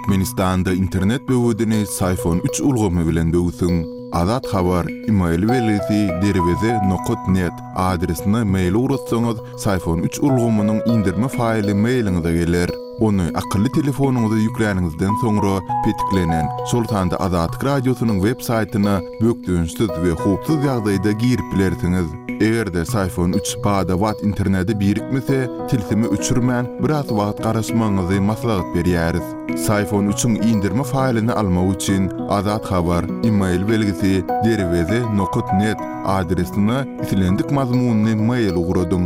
Türkmenistan'da internet böwüdini Sayfon 3 ulgamy bilen böwsüň. Azat habar email belgisi derweze.net adresine mail uğratsaňyz Sayfon 3 ulgamynyň indirme faýly mailiňize geler. Onu akıllı telefonuňyza ýükläningizden soňra petiklenen Sultanda Azatlyk radiosynyň web saýtyna bökdüňsiz we hupsuz ýagdaýda girip bilersiňiz. Egerde Sayfon 3 bada wat interneti birikmese, tilsimi öçürmän biraz wagt garaşmaňyzy maslahat berýäris. Sayfon 3'ün indirme faýlyny almak üçin Azat habar email belgisi derweze.net adresine itilendik mazmunny mail uğradyň.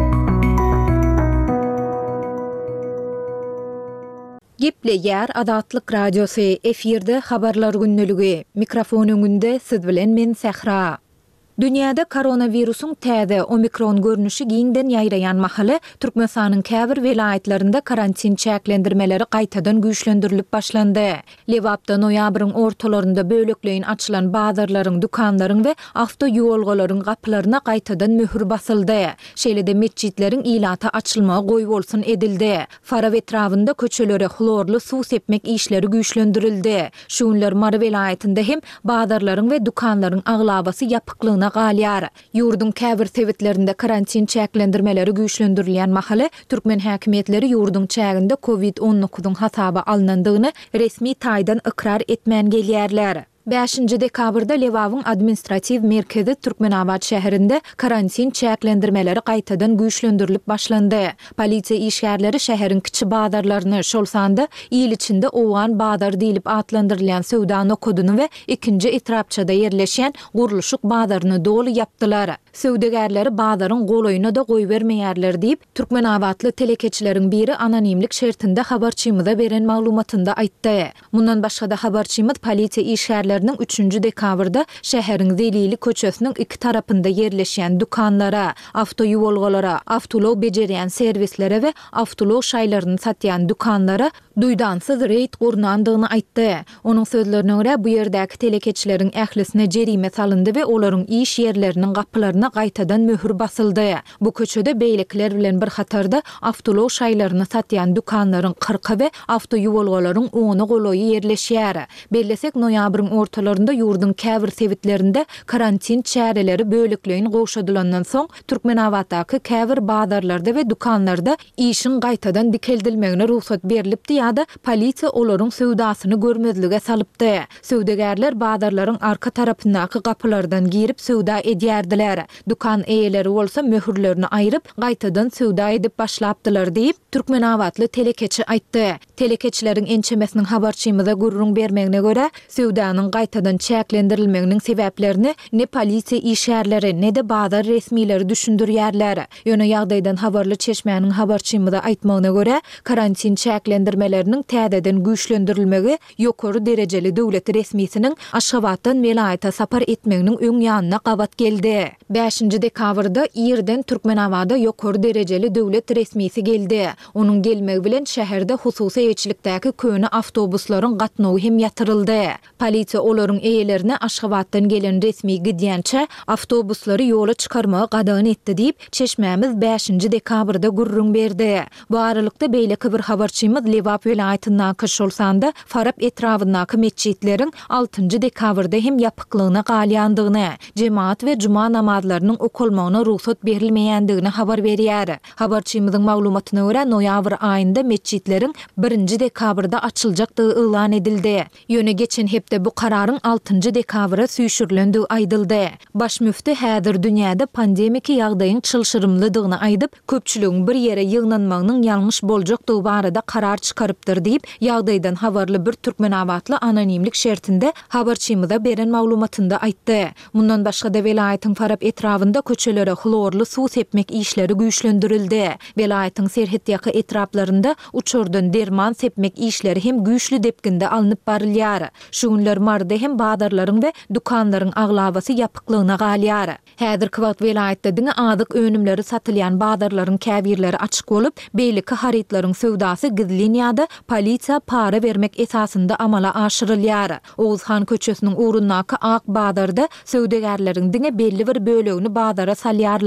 Gepleýär Azatlyk radiosu efirde habarlar günneligi. Mikrofon öňünde siz bilen men Sehra. Dünýäde koronawirusyň täze omikron görnüşi giňden ýaýraýan mahaly Türkmenistanyň käbir welaýatlarynda karantin çäklendirmeleri gaýtadan güýçlendirilip başlandy. Lewapda noýabryň ortalarynda bölekleýin açylan bazarlaryň, dukanlaryň we awtoýolgalaryň gapylaryna gaýtadan möhür basyldy. Şeýle-de mesçitleriň ilata açylmagy goý bolsun edildi. Faraw etrafynda köçelerehlorly suw sepmek işleri güýçlendirildi. Şuňlar Mara welaýatynda hem bazarlaryň we dukanlaryň aglabasy ýapyklygyna galýar. Ýurdun käbir tewitlerinde karantin çäklendirmeleri güýçlendirilýän mahaly Türkmen häkimetleri ýurdun çäginde COVID-19 hasaby alınandygyny resmi taýdan ikrar etmän gelýärler. 5 dekabrda Lewawyň administrativ merkezi Türkmenabad şäherinde karantin çäklendirmeleri gaýtadan güýçlendirilip başlandy. Polisiýa işgärleri şäheriň kiçi bazarlaryny, şolsanda ýyl içinde owan bazar diýilip atlandyrylýan söwda nokoduny we ikinji etrapçada ýerleşen guruluşyk bazaryny dolu yapdylar. Söwdegärleri bazaryň golaýyna da goý bermeýärler diýip Türkmenabadly telekeçileriň biri anonimlik şertinde habarçymyza beren maglumatynda aýtdy. Mundan başga da habarçymyz polisiýa işgärleri 3 dekabrda şäheriň Zelili köçesiniň iki tarapynda ýerleşen dukanlara, awtoýolgalara, awtolog bejerýän servislere we awtolog şaýlaryny satýan dukanlara duýdansyz reýt gurnandygyny aýtdy. Onuň sözlerine görä bu ýerdäki telekeçileriň ählisine jerime salyndy we olaryň iş ýerleriniň gapylaryna gaýtadan möhür basyldy. Bu köçede beýlekler bilen bir hatarda awtolog şaýlaryny satýan dukanlaryň 40 we awtoýolgalaryň 10 goloýy ýerleşýär. Bellesek noýabryň ortalarında ýurdun käbir tewitlerinde karantin çäreleri bölekleýin goşadylandan soň Türkmenabaddaky käbir bazarlarda we dukanlarda işin gaýtadan dikeldilmegine ruhsat berilipdi ýa-da polisiýa olaryň söwdasyny görmezlige salypdy. Söwdegärler bazarlaryň arka tarapyndaky gapylardan girip söwda edýärdiler. Dukan eýeleri bolsa möhürlerini aýryp gaýtadan söwda edip başlapdylar diýip Türkmenabadly telekeçi aýtdy. Telekeçileriň ençemesiniň habarçymyza gurrun bermegine görä söwdanyň gaýtadan çäklendirilmeginiň sebäplerini ne polisiýa işgärleri ne de bazar resmileri düşündirýärler. Ýöne ýagdaýdan habarly çeşmäniň habarçymyza aýtmagyna görä karantin çäklendirmeleriniň täzeden güýçlendirilmegi ýokary derejeli döwlet resmisiniň Aşgabatdan welaýata sapar etmeginiň öň ýanyna gabat geldi. 5 dekabrda ýerden Türkmenabada ýokary derejeli döwlet resmisi geldi. Onuň gelmegi bilen şäherde hususy ýetçilikdäki köne awtobuslaryň gatnawy hem ýatyryldy. Polisiýa olaryň eýelerine Aşgabatdan gelen resmi gidýänçe awtobuslary ýola çykarmagy gadagyn etdi diýip çeşmämiz 5 dekabrda gurrun berdi. Bu aralykda beýleki bir habarçymyz Lewap welaýatynyň şolsanda Farab etrafyndaky mesçitleriň 6 dekabrda hem ýapyklygyna galýandygyny, jemaat we juma namazlarynyň okulmagyna ruhsat berilmeýändigini habar berýär. Habarçymyzyň maglumatyna görä noýabr aýynda mesçitleriň 1 dekabrda açyljakdygy elan edildi. Ýöne geçen hepde bu kararyň 6 dekabra süýşürlendi aýdyldy. Baş müfti häzir dünýäde pandemiki ýagdaýyň çylşyrymlydygyny aýdyp, köpçüligiň bir ýere ýygnanmagynyň ýalňyş boljakdygy barada karar çykarypdyr diýip ýagdaýdan habarly bir Türkmenabadly anonimlik şertinde habarçymyza beren maglumatynda aýtdy. Mundan başga da welaýatyň Farab etrafynda köçelere hlorly suw sepmek işleri güýçlendirildi. Welaýatyň serhetdiýaky etraplarynda uçurdan derman sepmek işleri hem güýçli depginde alınıp barylýar. Şuňlar marda hem bazarlaryň we dukanlaryň aglabasy ýapyklygyna galýar. Häzirki wagt welaýatda diňe azyk önümleri satylýan bazarlaryň käbirleri açyk bolup, beýleki haritlaryň söwdasy gizlin ýa-da polisiýa para bermek esasynda amala aşyrylýar. Oğuzhan köçesiniň urundaky ak bazarda söwdegärleriň diňe belli bir bölegini bazara salýarlar.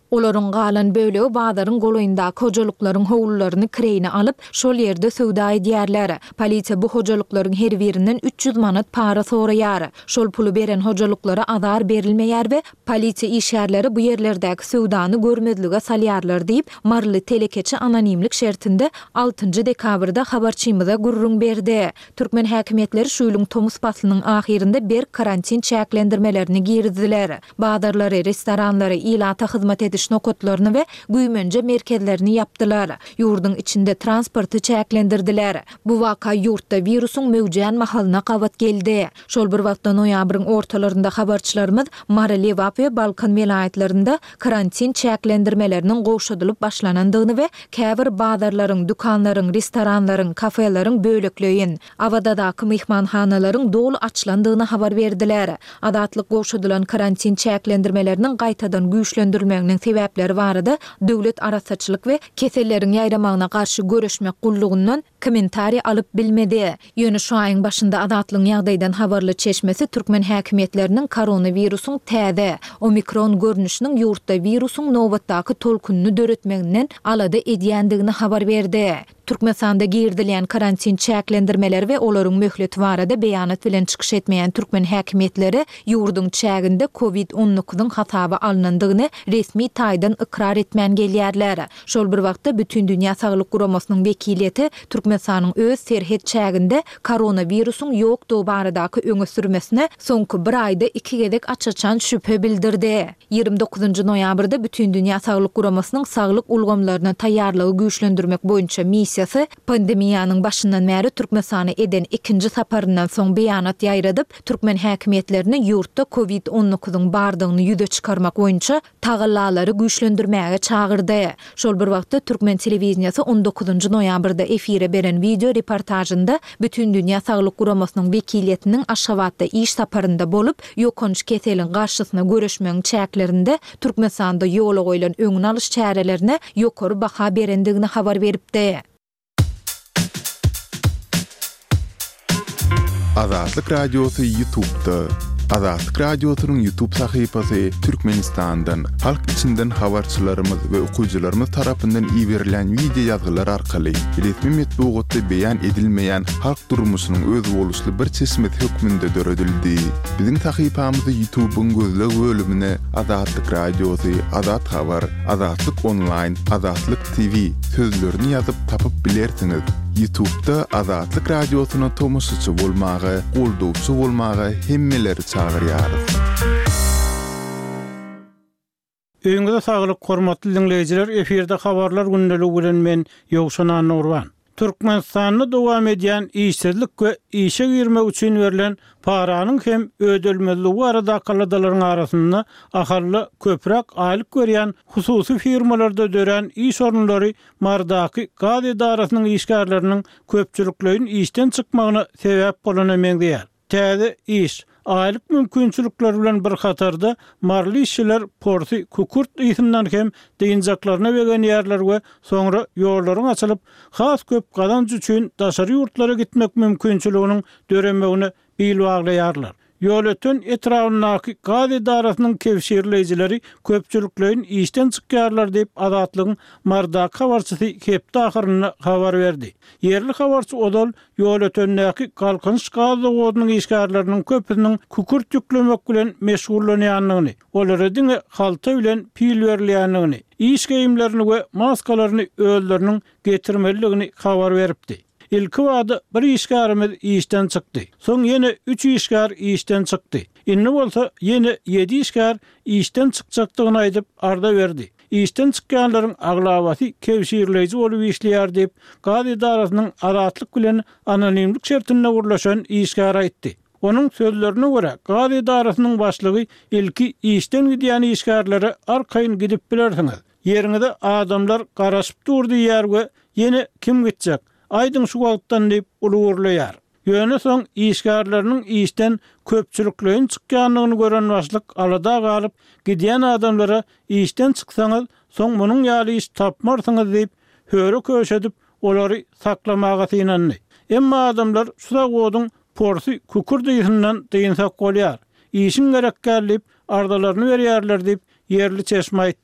Olaryň galan bölegi bazaryň goloýyndaky hojalyklaryň howlullaryny kireyine alyp şol ýerde söwda edýärler. Polisiýa bu hojalyklaryň her birinden 300 manat para soraýar. Şol pulu beren hojalyklara azar berilmeýär we polisiýa işgärleri bu ýerlerdäki söwdany görmezlige salýarlar diýip Marly telekeçi anonimlik şertinde 6 dekabrda habarçymyza gurrun berdi. Türkmen häkimetleri şu ýylyň Tomus faslynyň ahirinde bir karantin çäklendirmelerini girdiler. Bazarlary, restoranlary, ilata hyzmat ediş nokotlaryny we güýmence merkezlerini yapdylar. Ýurduň içinde transporty çäklendirdiler. Bu waka ýurtda wirusyň mewjüden mahalyna gabat geldi. Şol bir wagtda noýabryň ortalarynda habarçylarymyz Marly we Balkan vilayetlerinde karantin çäklendirmeleriniň goşudylyp başlanandygyny we käbir bazarlaryň, dukanlaryň, restoranlaryň, kafelaryň bölekleýin, awadaky mehmanhanalaryň dolu açlandygyny habar berdiler. Adatlyk goşudylan karantin çäklendirmeleriniň gaýtadan güýçlendirilmeginiň sebäpleri barada döwlet arasaçylyk we keselleriň ýaýramagyna garşy görüşmek gullugyndan kommentari alyp bilmedi. Ýöne şu aýyň başynda adatlyň ýagdaýdan habarly çeşmesi Türkmen häkimetleriniň koronawirusyň täze omikron görnüşiniň ýurtda wirusyň nobatdaky tolkunny döretmeginden alada edýändigini habar berdi. Türkmenistanda girdilen karantin çäklendirmeleri we olaryň möhleti barada beýanat bilen çykyş etmeýän Türkmen häkimetleri ýurduň çäginde COVID-19 hasaby alınandygyny resmi taýdan ikrar etmän gelýärler. Şol bir wagtda bütün dünýä saglyk guramasynyň wekiliýeti Türkmenistanyň öz serhet çäginde koronawirusyň ýokdugy baradaky öňe sürmesine soňky bir aýda 2 gezek açaçan şüphe bildirdi. 29 noýabrda bütün dünýä saglyk guramasynyň saglyk ulgamlaryna taýýarlygy güýçlendirmek boýunça missiýasy pandemiýanyň başyndan bäri Türkmenistana eden ikinji saparyndan soň beýanat ýaýradyp Türkmen häkimetlerini ýurtda COVID-19 bardygyny ýüze çykarmak boýunça tagallalary güýçlendirmäge çağırdy. Şol bir wagtda Türkmen telewizionyasy 19 noýabrda efire beren video reportajynda bütün dünýä saglyk guramasynyň wekiliýetiniň Aşgabatda iş saparynda bolup ýokunç keseliň garşysyna görüşmegiň çäklerinde Türkmenistanda ýola goýulan öňüne alyş çärelerine ýokary baha berendigini habar beripdi. Azatlyk Radiosu YouTube'da. Azatlyk Radiosu'nun YouTube sahypasy Türkmenistandan, halk içinden habarçylarymyz we okuwçylarymyz tarapyndan iýerilen video ýazgylar arkaly resmi metbuatda beýan edilmeýän halk durmuşynyň öz boluşly bir çeşmet hökmünde döredildi. Biziň sahypamyzy YouTube'un gözleg bölümine Azatlyk Radiosu, Azat Habar, Azatlyk Online, Azatlyk TV sözlerini ýazyp tapyp bilersiňiz. YouTube'da Azatlyk Radiosu'na tomusçy bolmagy, goldowçy bolmagy hemmeleri çağırýarys. Öňüňizde saglyk hormatly dinleýijiler, efirde habarlar günneligi bilen men Ýowşan Nurwan. Türkmenistanda dowam edýän işsizlik we işe girmek üçin berilen paranyň hem ödülmezligi arada kaladaryň arasynda ahally köprak aýlyk görýän hususy firmalarda dören iş orunlary mardaky gaz edarasynyň işgärleriniň köpçülikleýin işden çykmagyna sebäp bolan emegdiýär. Täze iş aýlyk mümkinçilikler bilen bir hatarda marly işçiler porsi kukurt ýytyndan hem deýinjaklaryna begen ýerler we soňra ýollaryň açylyp has köp gazanç üçin daşary ýurtlara gitmek mümkinçiliginiň döremegini bilýärler. Ýöletün etrawynaky gaz edarasynyň kevşirleýijileri köpçüliklerin işden çykýarlar diýip Azatlygyň mardak habarçysy hepde ahyryny habar berdi. Yerli habarçy odal ýöletündäki galkynç gaz zawodynyň işgärleriniň köpüniň kukurt ýüklemek bilen meşgullanýanlygyny, olary diňe halta bilen pil berilýänligini, iş geýimlerini we maskalaryny öýleriniň getirmeliligini habar beripdi. İlki wada bir işgärimiz işden çykdy. Soň ýene 3 işgär işden çykdy. Inni bolsa ýene 7 işgär işden çykjakdygyny aýdyp arda berdi. İşden çykýanlaryň aglawaty kevşirleýiji bolup işleýär diýip gaz edarasynyň adatlyk bilen anonimlik şertinde gurlaşan işgär aýtdy. Onun sözlerine göre gaz edarasynyň başlygy ilki işden gidýän işgärlere arkaýyn gidip bilersiňiz. Ýeriňizde adamlar garaşyp durdy ýer we ýene kim gitjek? Aydın şu wagtdan diýip ulugurlaýar. Ýöne soň işgärleriniň işden köpçülikleýin çykýanlygyny gören başlyk alada galyp gidýän adamlara işden çyksaňyz, soň munyň ýaly iş tapmarsyňyz diýip höre köşedip olary saklamaga synandy. Emma adamlar şu zawodyň porsi kukurdyýyndan deýinsak bolýar. İşin gerekkällip ardalaryny berýärler diýip yerli çeşme aýtdy.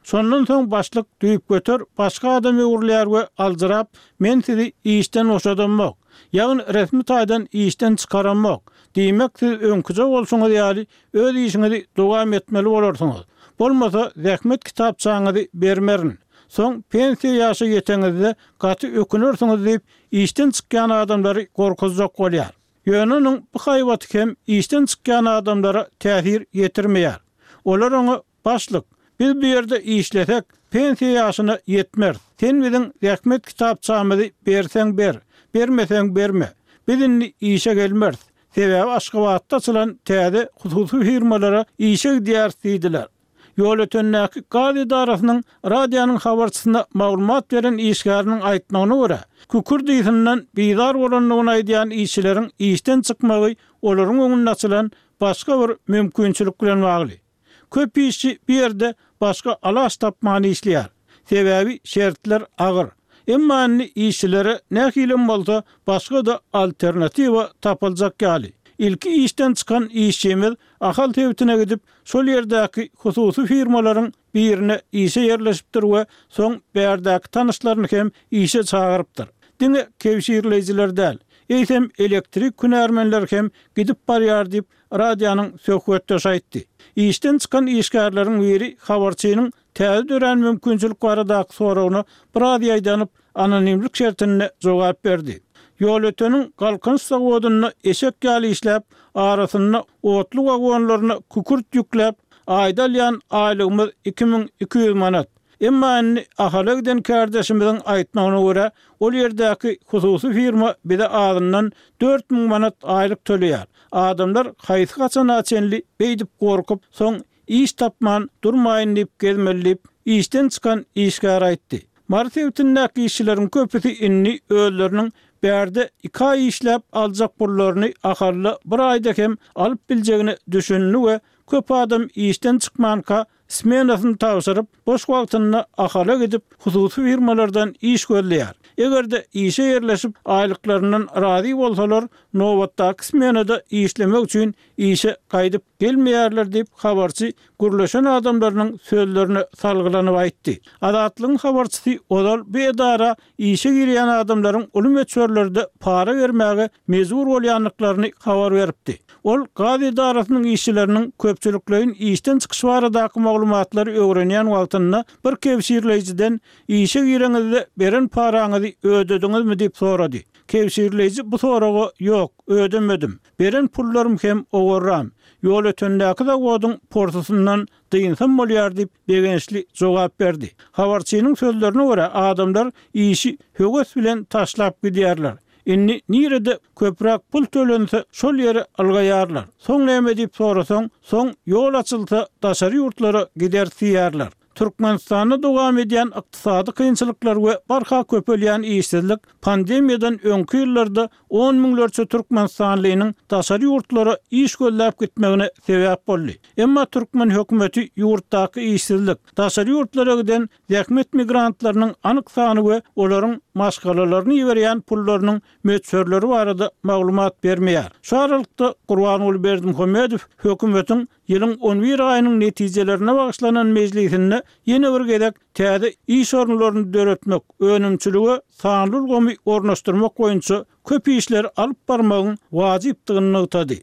Sondan soň başlyk düýüp götür, başga adam öwürlär we aljyrap, men sizi işden oşadamok. Ýagny resmi taýdan işden çykaramok. Diýmek siz öňküje bolsaňyz ýaly öz işiňizi dowam etmeli bolarsyňyz. Bolmasa zähmet kitapçaňyzy bermerin. Soň pensiýa ýaşy ýeteňizde gaty ökünürsiňiz diýip işden çykýan adamlary gorkuzjak bolýar. Ýöneňiň bu haýwaty hem işden çykýan adamlara täsir ýetirmeýär. Olar oňa başlyk, biz bu ýerde işlesek pensiýa ýaşyna ýetmer. Sen biziň zähmet kitapçamyzy berseň ber, bermeseň berme. Bizin işe gelmez. Sebäbi Aşgabatda açylan täze hususy firmalara işe diýerdiler. Ýol ötennäki Gaz idarasynyň radionyň habarçysyna maglumat beren işgäriniň aýtmagyna görä, kükür diýisinden beýdar bolanlygyny aýdýan işçileriň işden çykmagy olaryň öňüne açylan başga bir mümkinçilik bilen bagly. Köp işçi bir ýerde başga alaş tapmany işleýär. Sebäbi şertler agyr. Emma işçilere näkilen bolsa başga da alternativa tapyljak ýaly. İlki işten çıkan işçimiz ahal tebitine gidip şol ýerdäki hususy firmalaryň birine işe ýerleşipdir we soň bärdäki tanışlaryny hem işe çagyrypdyr. Diňe kewşirleýijiler däl. Eýsem elektrik künärmenler hem gidip barýar diýip radionyň söhbetde şaýtdy. İşten çıkan işgärleriň biri habarçynyň täze dören mümkinçilik baradaky soragyna bir ýaýdanyp anonimlik şertine jogap berdi. Ýol öteniň galkyn sagodyny eşek ýaly işläp, arasyna otly wagonlaryna kükürt ýükläp, aýdalýan aýlygymyz 2200 manat. Emma ahalagdan kardeşimiziň aýtmagyna görä, ol ýerdäki hususy firma bize adyndan 4000 manat aýlyk töleýär. Adamlar haýsy gaçan açenli beýdip gorkup, soň iş tapman durmaýyn diýip gezmelip, işden çykan işgär aýtdy. Martewtindäki işçileriň köpüsi inni özleriniň bärde 2 ay işläp aljak pullaryny ahalla bir aýda hem alyp biljegini düşündi we köp adam işden çykmanka smenasyny tawşyryp boş wagtyny ahalla gidip hususy firmalardan iş görýär. Egerde işe ýerleşip aýlyklaryndan razy bolsalar, nowatdaky smenada işlemek üçin işe gaýdyp gelmeýärler diýip habarçy gürleşen adamlarynyň sözlerini salgylanyp aýtdy. Adatlyň habarçysy olal bu edara işe girýän adamlaryň ulum öçörlerde para bermäge mezur bolýanlyklaryny habar beripdi. Ol Gaz idarasynyň işçileriniň köpçüliklerin işden çykyş baradaky maglumatlary öwrenýän wagtynda bir kewşirleýijiden işe gireňizde beren paraňyzy ödediňizmi diýip sorady. Kewşirleýiji bu soraga ýok, ödemedim. Beren pullarym hem owarram. Ýol ötendäki zagodyň portusyndan dyýynsam bolýar diýip begençli jogap berdi. Habarçynyň sözlerine görä adamlar işi höwes bilen taşlap gidýärler. Inni nirede köprak pul tölense şol ýere algaýarlar. Soň näme diýip sorasaň, soň ýol açylsa daşary ýurtlara gider diýärler. Türkmenistanda dowam edýän ykdysady kynçylyklar we barha köpelýän işsizlik pandemiýadan öňki ýyllarda 10 miňlerçe türkmenistanlynyň daşary ýurtlara iş gölläp gitmegine sebäp boldy. Emma türkmen hökümeti ýurtdaky işsizlik, daşary ýurtlara giden zähmet migrantlarynyň anyk sany we olaryň maşgalalaryny ýeberýän pullarynyň möçörleri barada maglumat bermeýär. Şu aralykda Gurbanuly Berdimuhammedow hökümetiň ýylyň 11 aýynyň netijelerine bagyşlanan mejlisinde ýene bir gezek täze iş orunlaryny döretmek, önümçiligi sanly gomy ornaşdyrmak boýunça köp işler alyp barmagyň wajypdygyny ýetdi.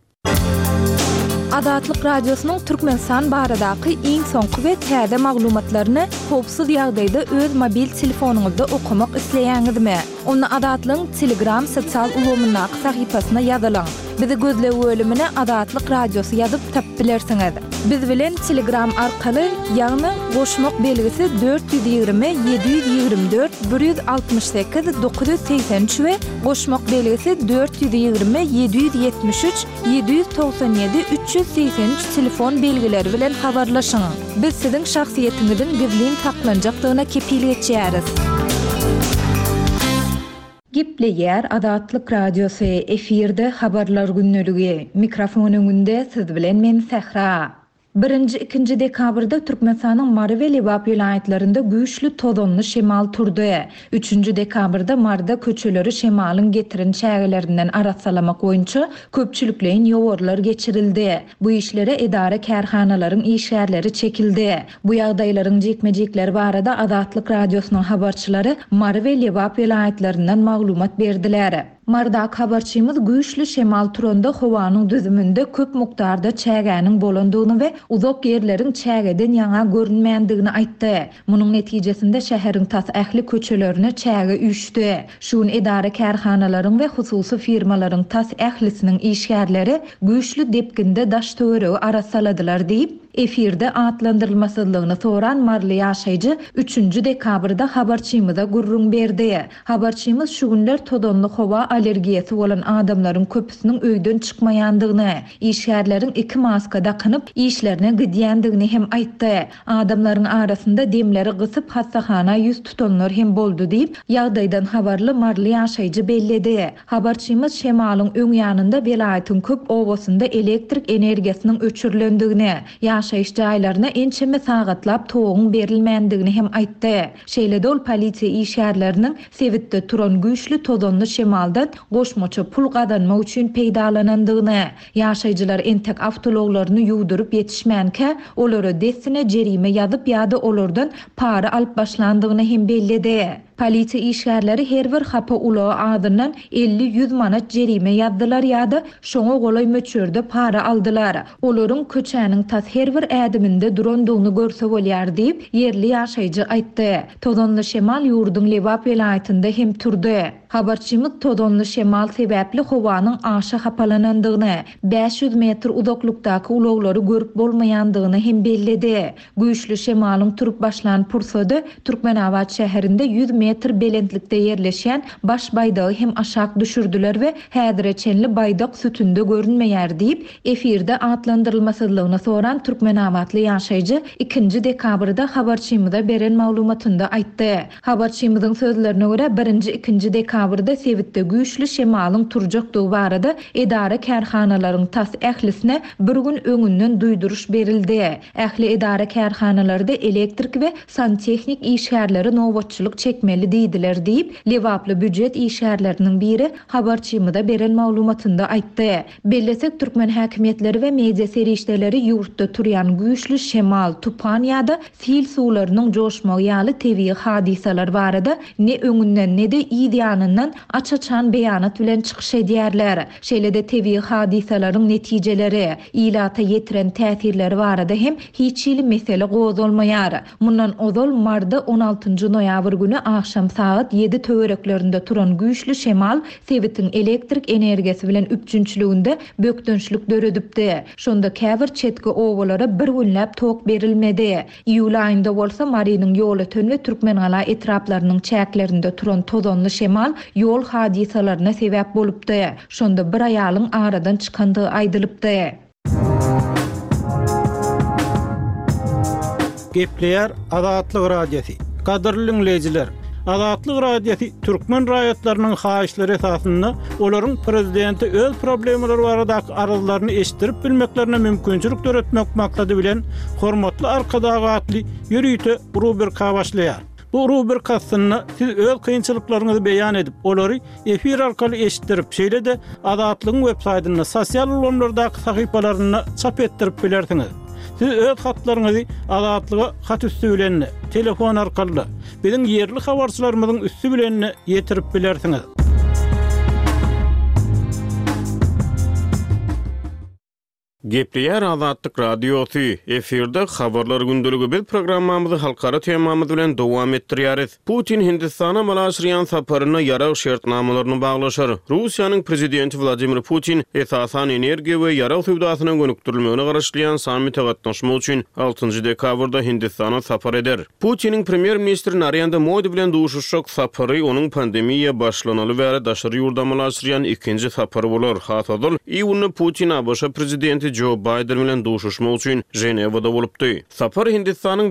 Adatlyk radiosynyň Türkmenistan baradaky iň soňky we täze maglumatlaryny howpsuz ýagdaýda öz mobil telefonuňyzda okumak isleýäňizmi? Onu Adatlyň Telegram sosial ulgamyna sahypasyna ýazylaň. Bizi gözlep bölümine Adatlyk radiosy ýazyp tapyp bilersiňiz. Biz bilen Telegram arkaly ýagny goşmak belgisi 420 724 168 983 we goşmak belgisi 420 773 797 383 telefon belgileri bilen habarlaşyň. Biz siziň şahsiýetiňizin gizlin saklanjakdygyna kepillik etýäris. Gepleýär Adatlyk radiosy efirde habarlar günneligi. Mikrofon öňünde siz bilen men Sehra. 1-2 dekabrda Türkmenistanyň Mary we Lebap vilayetlerinde güýçli tozonly şemal turdy. 3 dekabrda Marda köçeleri şemalyň getiren çägelerinden aratsalamak boýunça köpçülikleýin ýowarlar geçirildi. Bu işlere edara kärhanalaryň işgärleri çekildi. Bu ýagdaýlaryň jekmejekleri barada Adatlyk radiosynyň habarçylary Mary we Lebap vilayetlerinden maglumat berdiler. Mardak habarçymyz güýçli şemal turanda howanyň düzümünde köp mukdarda çägäniň bolandygyny we uzak ýerleriň çägeden ýaňa görünmeýändigini aýtdy. Munyň netijesinde şäheriň tas ähli köçelerine çäge üýşdi. Şuň edara kärhanalaryň we hususy firmalaryň tas ählisiniň işgärleri güýçli depkinde daş töweregi arasaladylar diýip efirde atlandyrylmasydlygyny soran Marly ýaşaýjy 3 dekabrda habarçymyza gurrun berdi. Habarçymyz şu günler tozonly howa alergiyasi bolan adamlaryň köpüsiniň öýden çykmaýandygyny, işgärleriň 2 maska dakanyp işlerine gidýändigini hem aýtdy. Adamlaryň arasynda demleri gysyp hassahana ýüz tutanlar hem boldy diýip ýagdaýdan habarly Marly ýaşaýjy belledi. Habarçymyz şemalyň öň ýanynda welaýatyň köp obasynda elektrik energiýasiniň öçürilendigini, ýaşaýyş jaýlaryna ençeme sagatlap toğun berilmändigini hem aýtdy. Şeýle dol polisiýa işgärleriniň Sewitde turan güýçli tozonly şemaldan goşmaça pul gadanmak üçin peýdalanandygyny, ýaşaýjylar entek awtologlaryny ýuwduryp ýetişmänkä olara desine jerime ýazyp ýa-da olardan para alyp başlandygyny hem belledi. Polisiýa işgärleri her bir hapa ulagy adyndan 50-100 manat jerime ýazdylar ýa-da şoňa golay möçürde para aldylar. Olaryň köçäniň tas her bir ädiminde durandygyny görse bolýar diýip yerli ýaşaýjy aýtdy. Tozonly şemal ýurduň Lebap vilayetinde hem turdy. Habarçymyz tozonly şemal sebäpli howanyň aşa hapalanandygyny, 500 metr uzaklykdaky ulaglary görüp bolmaýandygyny hem belledi. Güýçli şemalyň turup başlan pursady Türkmenabad şäherinde 100 metr belentlikde yerleşen baş baydağı hem aşak düşürdüler ve hädireçenli baydak sütünde görünmeýär diýip efirde atlandyrylmasydlygyny soran Türkmenabatly ýaşaýjy 2 dekabrda habarçymyza beren maglumatynda aýtdy. Habarçymyzyň sözlerine görä 1-2 dekabrda Sewitde güýçli şemalyň turjakdygy barada edara kärhanalaryň tas ählisine bir gün öňünden duýduruş berildi. Ähli edara kärhanalarda elektrik we santexnik işgärleri nowatçylyk çekmeli diýdiler diýip Lebaply büdjet işgärleriniň biri habarçymyza beren maglumatynda aýtdy. Bellesek türkmen häkimetleri we media serişdeleri ýurtda turýan güýçli şemal, tupan ýa-da sil suwlarynyň joşmagy ýaly tebii hadisalar barada ne öňünden ne de ýanyndan açaçan beýanat bilen çykyş edýärler. Şeýle-de tebii hadisalaryň netijeleri, ilata ýetiren täsirleri barada hem hiç ýyly mesele gozulmaýar. Mundan ozal Marda 16 noýabr güni akşam saat 7 töwereklerinde turan güýçli şemal Sewitiň elektrik energiýasy bilen üpçünçliginde bökdönçlük döredipdi. Şonda käbir çetki owalara bir günläp tok berilmedi. Iýul aýynda bolsa Marynyň ýoly tön we Türkmenala etraplarynyň çäklerinde turan tozonly şemal ýol hadisalaryna sebäp bolupdy. Şonda bir aýalyň aradan çykandygy aýdylypdy. Gepleýär Adatlyk radiosy. Gadyrly dinleýijiler, Adatlyk radiosy türkmen raýatlarynyň haýyşlary esasynda olaryň prezidenti öz problemleri baradaky arazylaryny eşitdirip bilmeklerine mümkinçilik töretmek maksady bilen hormatly arkadagatly ýürüýte rubrika başlaýar. Bu rubrikasyny siz öz kynçylyklaryňyzy beýan edip, olary efir arkaly eşitdirip, şeýle-de Adatlygyň web saýtyna, sosial ulanlardaky sahypalaryna çap etdirip bilersiňiz. Siz öz hatlaryňyzy Adatlyga hat üstü bilen, telefon arkaly, biziň yerli habarçylarymyzyň üstü bilen ýetirip bilersiňiz. Gepleýär Adatlyk radiosy. Efirde habarlar gündüligi bir programmamyzy halkara temamyz bilen dowam etdirýäris. Putin Hindistana malaşyrýan saparyna ýarag şertnamalaryny baglaşar. Russiýanyň prezidenti Vladimir Putin esasan energiýa we ýarag sowdasyna gönükdirilmegine garaşlyan sammite gatnaşmak üçin 6 dekabrda Hindistana sapar eder. Putiniň premier ministri Narendra Modi bilen duşuşak sapary onuň pandemiýa başlanaly bäri daşary ýurdamalaşyrýan ikinji sapary bolar. Hatadal iýuny Putin Abaşa prezidenti prezidenti Joe Biden bilen duşuşmak üçin Jenevada bolupdy. Sapar Hindistanyň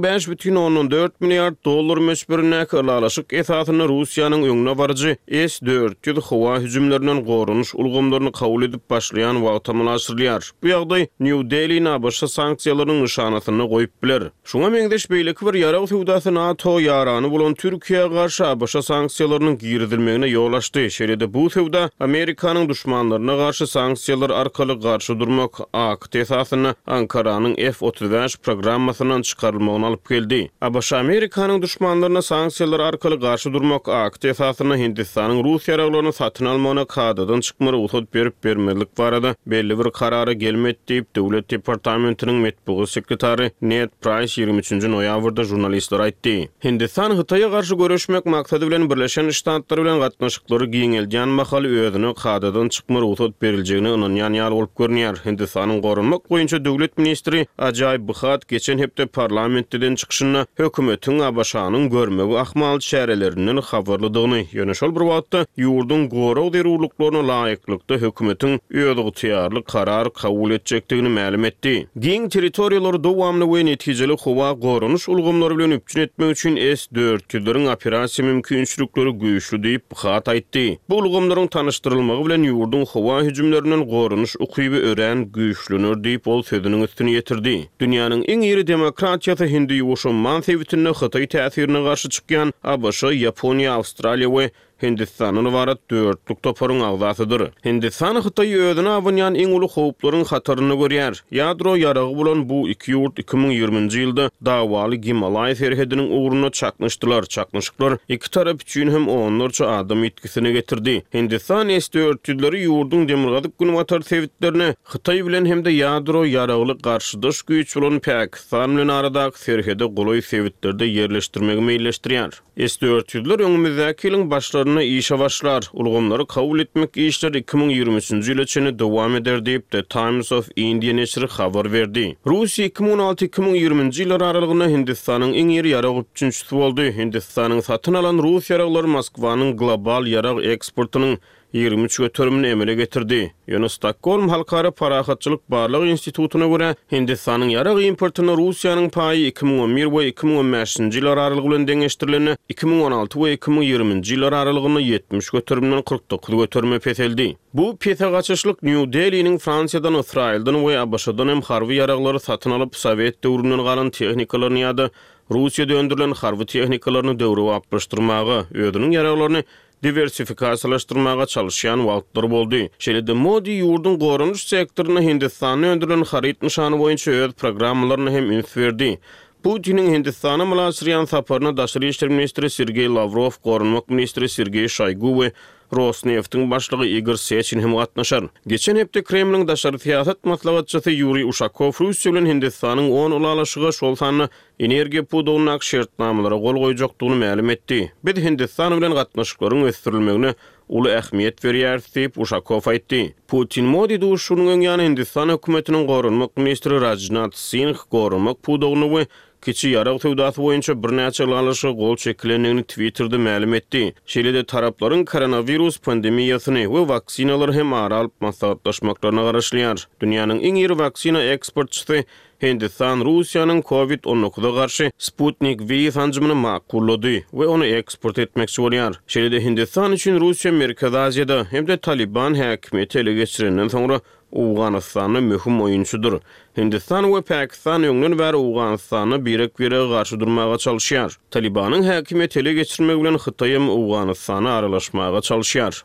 5,4 milliard dollar meşberine kalalaşyk esasyny Russiýanyň öňüne barjy S-400 howa hüjümlerinden gorunuş ulgamlaryny kabul edip başlayan wagtamalaşdyrýar. Bu ýagdaý New Delhi nabaşa sanksiýalarynyň nişanasyny goýup biler. Şoňa meňdeş beýleki bir ýarag sowdasy NATO ýarany bolan Türkiýe garşy başa sanksiýalarynyň girdilmegine ýol açdy. Şeýle bu sowda Amerikanyň düşmanlaryna garşy sanksiýalar arkaly garşy durmak akt esasyny Ankaranyň F-35 programmasynyň çykarylmagyna alyp geldi. Başa Amerikanyň düşmanlaryna sanksiýalar arkaly garşy durmak akt esasyny Hindistanyň Rus ýaraglaryny satyn almagyna kadadan çykmary utat berip bermelik barada belli bir karara gelmedi diýip Döwlet Departamentiniň metbuat sekretary Ned Price 23-nji noýabrda jurnalistlere aýtdy. Hindistan Hytaýa garşy görüşmek maksady bilen Birleşen Ştatlar bilen gatnaşyklary giňeldiň mahaly özüne kadadan çykmary utat beriljeğine ynanýan ýaly bolup görünýär. Hindistanyň gorunmak boýunça döwlet ministri Ajay Bhatt geçen hepde parlamentden çykyşyna hökümetiň abaşanyň görmegi ahmal şäherlerinden habarladygyny, ýöne şol bir wagtda ýurdun goraw derurluklaryna laýyklykda hökümetiň öýdügi tiýarly karar kabul etjekdigini ma'lum etdi. Giň territoriýalary dowamly we netijeli howa gorunuş ulgamlary bilen üpçün etmek üçin S-400'lerin operasiýa mümkinçilikleri güýçlü diýip Bhatt aýtdy. Bu ulgamlaryň tanışdyrylmagy bilen ýurdun howa hüjümlerinden gorunuş ukyby ören güýçlünür diýip ol sözüniň üstüne ýetirdi. Dünýäniň iň iri demokratiýasy Hindi ýuwuşy mansewitine Hytaý täsirine garşy çykýan ABŞ, Ýaponiýa, Awstraliýa we Hindistanyň warat dörtlük toparyň agzasydyr. Hindistan Hytaý özüne abanýan iň uly howplaryň hataryny görýär. Ýadro ýaragy bolan bu iki ýurt 2020-nji ýylda dawaly Himalay serhediniň uğruna çaknyşdylar. Çaknyşyklar iki tarap üçin hem onlarça adam ýetkisine getirdi. Hindistan S-400'leri ýurdun demirgazyk günwatar sewitlerine Hytaý bilen hemde ýadro ýaraglyk garşydyş güýç bolan Pakistan bilen aradaky serhede goly sewitlerde ýerleşdirmegi meýilleşdirýär. S-400'ler öňümüzdäki ýylyň başlaryna işe başlar. Ulgamlary kabul etmek işleri 2023-nji ýyla çenli dowam eder diýip The Times of India näşri habar berdi. Russiýa 2016-2020-nji ýyllar aralygyna Hindistanyň iň iri ýarag üçinçisi boldy. Hindistanyň satyn alan Rus ýaraglary Moskwanyň global ýarag eksportynyň 23 götürümini emele getirdi. Ýöne Stockholm Halkara Parahatçylyk Barlyk Institutuna görä Hindistanyň ýarag importyna Russiýanyň paýy 2011 we 2015-nji ýyllar aralygy bilen deňeşdirileni 2016 we 2020-nji ýyllar aralygyna 70 götürümden 49 götürüme peseldi. Bu pete gaçyşlyk New Delhi'niň Fransiýadan, Israildan we ABŞ-dan hem harby ýaraglary satyn alyp Sowet döwründen galan tehnikalaryny ýa-da Russiýada öndürilen harby tehnikalaryny döwrüge aplaşdyrmagy, özüniň ýaraglaryny diversifikasiýalaşdyrmaga çalışýan wagtlar boldy. Şeýle Modi ýurdun gorunuş sektoruny Hindistanyň öndürilen haryt nişany boýunça öz programmalaryny hem üns berdi. Putiniň Hindistana mulaçyryan saparyna daşary işler ministri Sergey Lavrov, gorunmak ministri Sergey Shoygu we Rosneft'in başlygy Igor Sechin hem gatnaşar. Geçen hepde Kremliň daşary siýasat maslahatçysy Yuri Ushakov Russiýa bilen Hindistanyň 10 ulalaşygy şol sany energiýa pudowyna şertnamalara gol goýjakdygyny ma'lum etdi. Biz Hindistan bilen gatnaşyklaryň ösdürilmegine uly ähmiýet berýär diýip Ushakov aýtdy. Putin Modi duşunyň ýany Hindistan hökümetiniň gorunmak ministri Rajnath Singh gorunmak pudowyny we kiçi ýarag sowdasy boýunça bir näçe ulalaşy gol çekilendigini Twitter'da ma'lum etdi. Şeýle taraplaryň koronavirus pandemiýasyny we vaksinalary hem ara alyp maslahatlaşmaklaryna garaşlýar. Dünýäniň iň iri vaksina eksportçysy Hindistan Russiýanyň COVID-19'a garşy Sputnik V sanjymyny makullady we onu eksport etmekçi bolýar. Şeýle Hindistan üçin Russiýa Merkez Aziýada hem-de Taliban häkimeti ele geçirenden soňra Awganystanyň möhüm oýunçudur. Hindistan we Pakistan öňden bäri Awganystany birek-birege garşy durmaga çalışýar. Talibanyň häkimeti ele geçirmek bilen Hytaý hem Awganystany aralaşmaga çalışýar.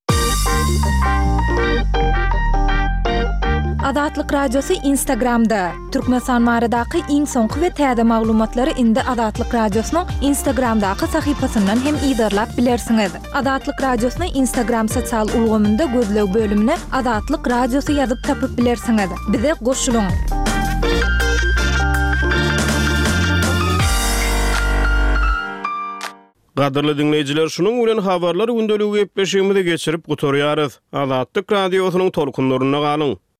Adatlyk radiosu Instagramda. Türkmenistan maradaky iň soňky we täze maglumatlary indi Adatlyk radiosynyň Instagramdaky sahypasyndan hem ýydarlap bilersiňiz. Adatlyk radiosyny Instagram sosial ulgamynda gözleg bölümine Adatlyk radiosu ýazyp tapyp bilersiňiz. Bize goşulyň. Gadyrly dinleyijiler, şunuň bilen habarlar gündeligi gepleşigimizi geçirip gutorýarys. Adatlyk radiosynyň tolkunlaryna galyň.